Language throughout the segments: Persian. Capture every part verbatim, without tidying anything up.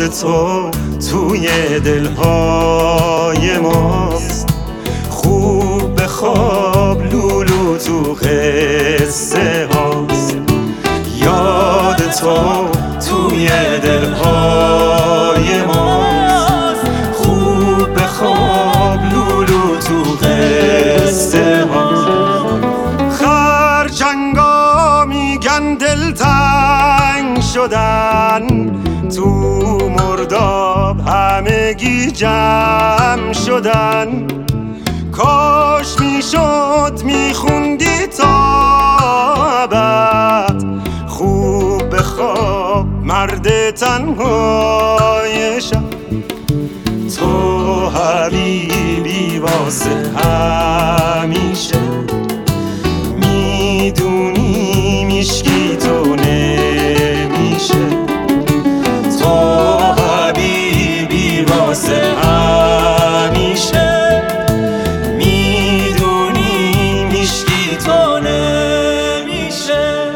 تو توی دلهای ماست. خوب بخواب لولو تو قصه هاست. یاد تو توی دلهای ماست. خوب بخواب لولو تو قصه هاست. خرچنگا میگن دلتنگ شدن، تو مرداب همگی جمع شدن. کاش میشد میخوندی تا ابد، خوب بخواب مرد تنهای شب. تو حبیبی واسه همیشه، میدونی میشکی تو نمیشه. تو حبیبی واسه همیشه، میدونی میشکی تو نمیشه.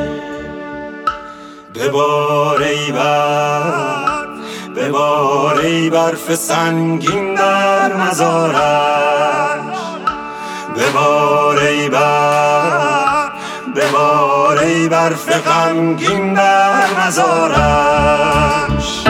ببار ای برف، ببار ای برف سنگین در مزارش. ببار ای برف، ببار ای برف غمگین در مزارش.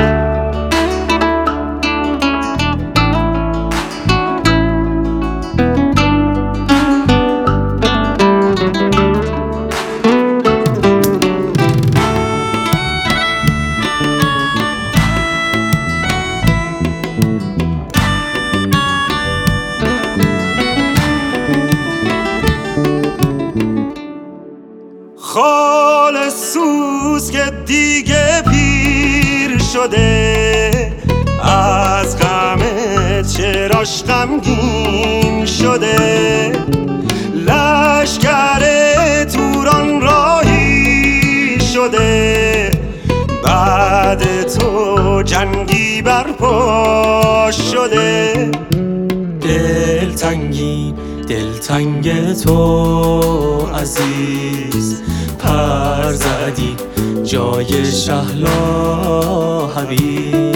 خال سوز که دیگه پیر شده، از غمت چراش غمگین شده. لشکر توران راهی شده، بعد تو جنگی برپا شده. دلتنگی دلتنگ تو عزیز، پر زدی جای شهلا حبیب.